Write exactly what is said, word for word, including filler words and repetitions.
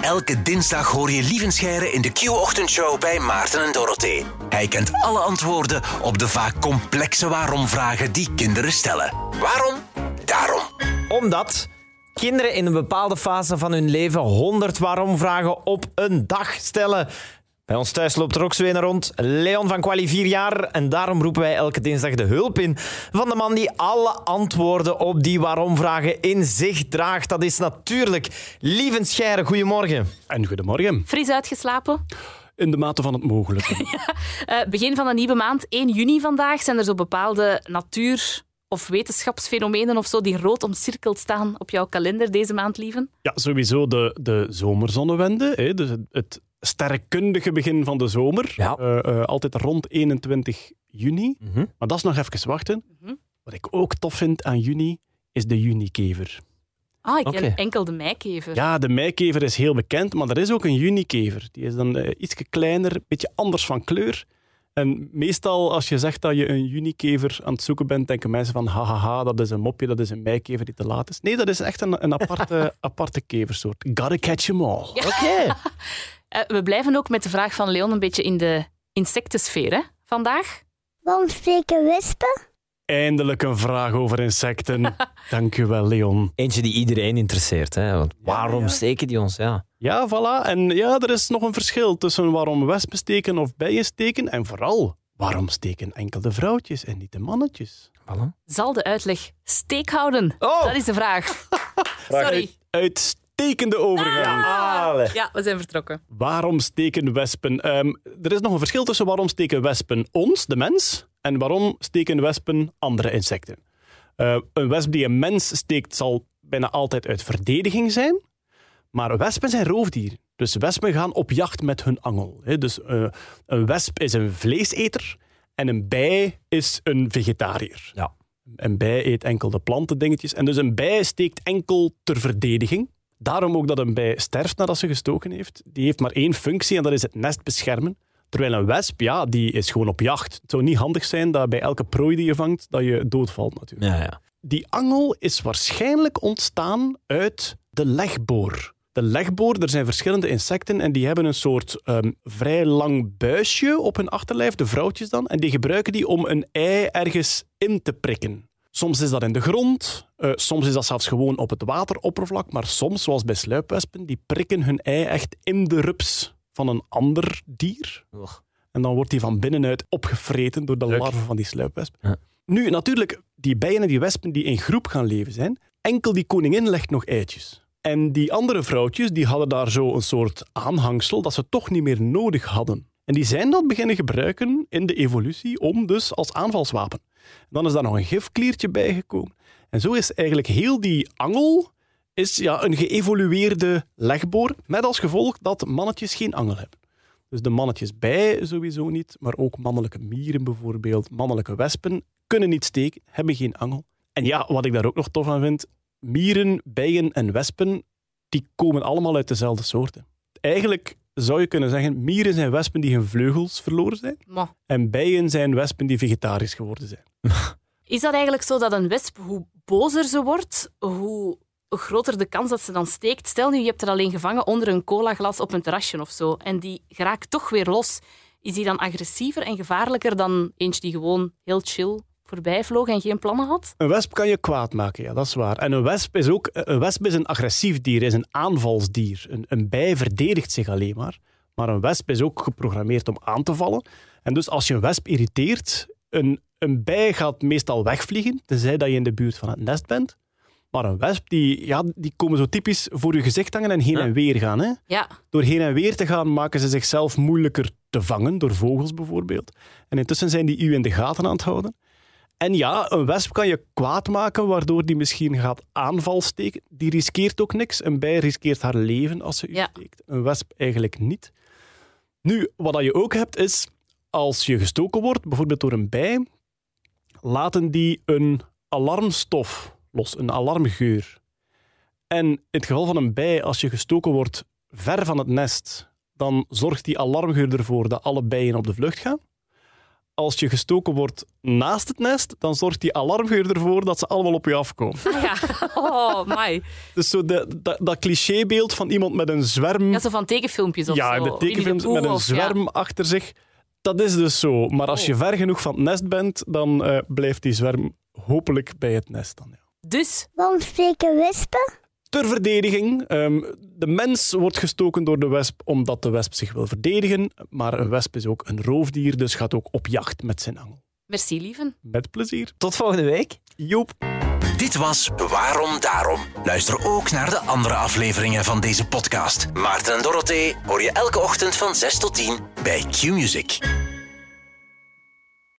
Elke dinsdag hoor je Lievenscheire in de Q-ochtendshow bij Maarten en Dorothee. Hij kent alle antwoorden op de vaak complexe waarom-vragen die kinderen stellen. Waarom? Daarom. Omdat kinderen in een bepaalde fase van hun leven honderd waarom-vragen op een dag stellen. Bij ons thuis loopt er ook zo een rond. Leon van Quali, vier jaar. En daarom roepen wij elke dinsdag de hulp in van de man die alle antwoorden op die waarom-vragen in zich draagt. Dat is natuurlijk Lievenscheire. Goedemorgen. En goedemorgen. Fris uitgeslapen? In de mate van het mogelijke. ja. uh, begin van een nieuwe maand, één juni vandaag. Zijn er zo bepaalde natuur- of wetenschapsfenomenen of zo die rood omcirkeld staan op jouw kalender deze maand, Lieven? Ja, sowieso de, de zomerzonnewende. Hè, dus het, het sterrenkundige begin van de zomer. Ja. Uh, uh, altijd rond eenentwintig juni. Mm-hmm. Maar dat is nog even wachten. Mm-hmm. Wat ik ook tof vind aan juni, is de junikever. Ah, ik ken Oké. enkel de meikever. Ja, de meikever is heel bekend, maar er is ook een junikever. Die is dan uh, iets kleiner, een beetje anders van kleur. En meestal, als je zegt dat je een junikever aan het zoeken bent, denken mensen van hahaha, dat is een mopje, dat is een meikever die te laat is. Nee, dat is echt een, een aparte, aparte keversoort. Gotta catch 'em all. Ja. Oké. Uh, we blijven ook met de vraag van Leon een beetje in de insectensfeer, hè, vandaag. Waarom steken wespen? Eindelijk een vraag over insecten. Dank u wel, Leon. Eentje die iedereen interesseert. Hè? Want waarom ja. steken die ons? Ja. Ja, voilà. En ja, er is nog een verschil tussen waarom wespen steken of bijen steken. En vooral, waarom steken enkel de vrouwtjes en niet de mannetjes? Voilà. Zal de uitleg steek houden? Oh. Dat is de vraag. Sorry. Uitstekende overgang. Ah. Ja, we zijn vertrokken. Waarom steken wespen? Um, er is nog een verschil tussen waarom steken wespen ons, de mens, en waarom steken wespen andere insecten. Uh, een wesp die een mens steekt zal bijna altijd uit verdediging zijn, maar wespen zijn roofdieren. Dus wespen gaan op jacht met hun angel. He, dus uh, een wesp is een vleeseter en een bij is een vegetariër. Ja. Een bij eet enkel de plantendingetjes. En dus een bij steekt enkel ter verdediging. Daarom ook dat een bij sterft nadat ze gestoken heeft. Die heeft maar één functie en dat is het nest beschermen. Terwijl een wesp, ja, die is gewoon op jacht. Het zou niet handig zijn dat bij elke prooi die je vangt, dat je doodvalt natuurlijk. Ja, ja. Die angel is waarschijnlijk ontstaan uit de legboor. De legboor, er zijn verschillende insecten en die hebben een soort um, vrij lang buisje op hun achterlijf, de vrouwtjes dan, en die gebruiken die om een ei ergens in te prikken. Soms is dat in de grond, uh, soms is dat zelfs gewoon op het wateroppervlak, maar soms, zoals bij sluipwespen, die prikken hun ei echt in de rups van een ander dier. Och. En dan wordt die van binnenuit opgevreten door de Leuk. larven van die sluipwesp. Ja. Nu, natuurlijk, die bijen en die wespen die in groep gaan leven zijn, enkel die koningin legt nog eitjes. En die andere vrouwtjes die hadden daar zo een soort aanhangsel dat ze toch niet meer nodig hadden. En die zijn dat beginnen gebruiken in de evolutie om dus als aanvalswapen. En dan is daar nog een gifkliertje bijgekomen. En zo is eigenlijk heel die angel is, ja, een geëvolueerde legboor, met als gevolg dat mannetjes geen angel hebben. Dus de mannetjes bij sowieso niet, maar ook mannelijke mieren bijvoorbeeld, mannelijke wespen kunnen niet steken, hebben geen angel. En ja, wat ik daar ook nog tof aan vind, mieren, bijen en wespen, die komen allemaal uit dezelfde soorten. Eigenlijk zou je kunnen zeggen, mieren zijn wespen die hun vleugels verloren zijn. Maar En bijen zijn wespen die vegetarisch geworden zijn. is dat eigenlijk zo dat een wesp, hoe bozer ze wordt, hoe groter de kans dat ze dan steekt? Stel nu, je hebt er alleen gevangen onder een colaglas op een terrasje of zo, en die geraakt toch weer los. Is die dan agressiever en gevaarlijker dan eentje die gewoon heel chill voorbij vloog en geen plannen had? Een wesp kan je kwaad maken, ja, dat is waar. En een wesp is ook een wesp is een agressief dier, is een aanvalsdier. Een, een bij verdedigt zich alleen maar. Maar een wesp is ook geprogrammeerd om aan te vallen. En dus als je een wesp irriteert, een, een bij gaat meestal wegvliegen, tenzij dat je in de buurt van het nest bent. Maar een wesp, die, ja, die komen zo typisch voor je gezicht hangen en heen en weer gaan. Hè? Ja. Door heen en weer te gaan maken ze zichzelf moeilijker te vangen, door vogels bijvoorbeeld. En intussen zijn die u in de gaten aan het houden. En ja, een wesp kan je kwaad maken, waardoor die misschien gaat aanval steken. Die riskeert ook niks. Een bij riskeert haar leven als ze u Ja. steekt. Een wesp eigenlijk niet. Nu, wat je ook hebt, is als je gestoken wordt, bijvoorbeeld door een bij, laten die een alarmstof los, een alarmgeur. En in het geval van een bij, als je gestoken wordt ver van het nest, dan zorgt die alarmgeur ervoor dat alle bijen op de vlucht gaan. als je gestoken wordt naast het nest, dan zorgt die alarmgeur ervoor dat ze allemaal op je afkomen. Ah, ja. Oh, my. Dus zo de, dat, dat clichébeeld van iemand met een zwerm... Ja, zo van tekenfilmpjes of ja, zo. de tekenfilms Winnie met de Pooh een of- zwerm ja. achter zich. Dat is dus zo. Maar als Oh. je ver genoeg van het nest bent, dan uh, blijft die zwerm hopelijk bij het nest dan. Ja. Dus, Waarom steken wespen? Ter verdediging. Um, de mens wordt gestoken door de wesp omdat de wesp zich wil verdedigen. Maar een wesp is ook een roofdier, dus gaat ook op jacht met zijn angel. merci lieven. Met plezier. Tot volgende week. Joep. Dit was Waarom Daarom. Luister ook naar de andere afleveringen van deze podcast. Maarten en Dorothee hoor je elke ochtend van zes tot tien bij Q-Music.